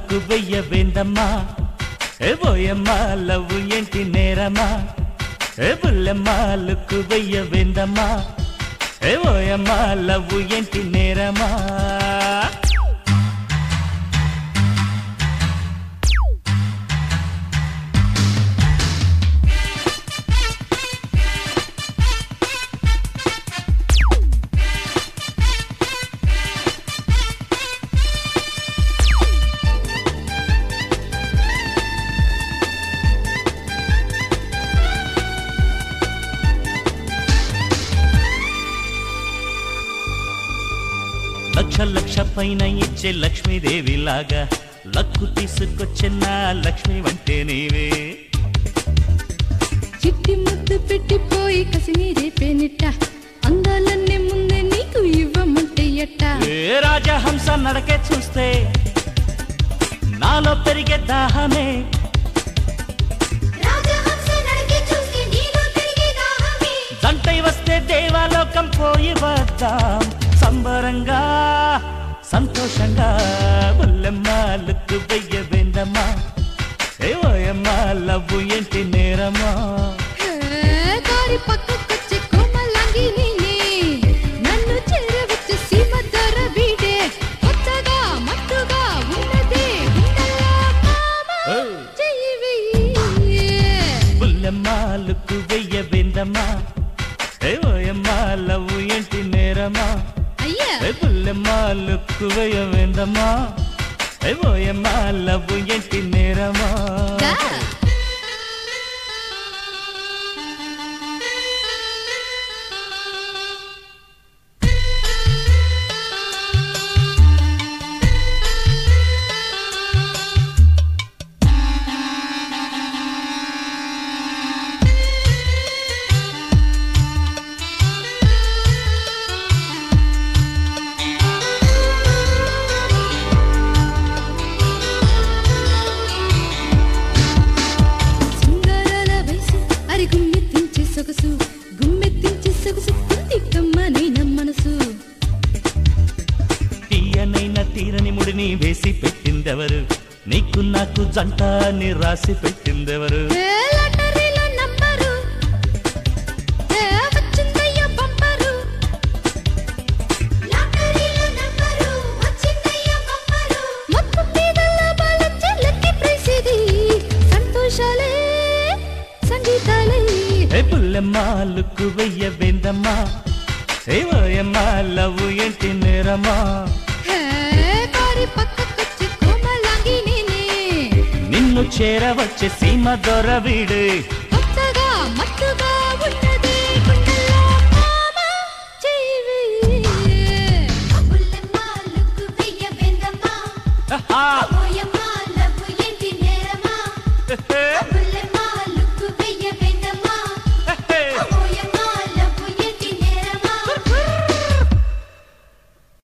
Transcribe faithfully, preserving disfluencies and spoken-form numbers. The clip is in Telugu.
లుక్కు వెయ్యవేందమ్మా ఏ బోయమ్మా లవ్ ఏంటి నేరమా ఏ బుల్లెమ్మా లుక్కు వెయ్యవేందమ్మా ఏ బోయమ్మా లవ్ ఏంటి నేరమా లక్ష లక్ష పైన ఇచ్చే లక్ష్మీదేవి లాగా లక్కు తీసుకొచ్చిన లక్ష్మి వంటే నీవే చిట్టి ముద్దు పెట్టిపోయి కసిని రేపేనిట్ట అందాలన్నీ ముందే నీకు ఇవ్వమంటే ఎట్ట ఏ రాజహంస నడకే చూస్తే నాలో పెరిగే దాహమే జంటై వస్తే దేవాలోకం పోయి వద్దాం సంబరంగా సంతోషంగా బుల్లెమ్మా లుక్కు వెయ్యవేందమ్మా ఏ ఓయమ్మా లవ్ ఏంటి నేరమా దారి పక్కకొచ్చి కోమలంగి నీనే నన్ను చేరవచ్చి సీమ దొర వీడే కొత్తగా మత్తుగా ఉన్నదే చెయ్యి వెయ్యి బుల్లెమ్మా లుక్కు వెయ్యవేందమ్మా ఏ ఓయమ్మా లవ్ ఏంటి నేరమా ఏ బుల్లెమ్మా లుక్కు వెయ్యవేందమ్మా ఏ ఓయమ్మా లవ్ ఏంటి నేరమా తీరని ముడిని వేసి పెట్టిందెవరు నీకు నాకు జంట అని రాసి పెట్టిందెవరు ఏ బుల్లెమ్మా లుక్కు వెయ్యవేందమ్మా ఏ ఓయమ్మా లవ్ ఏంటి నేరమా నిన్ను చేరవచ్చే సీమ దొర వీడు కొత్తగా మత్తుగా ఉన్నది ఆ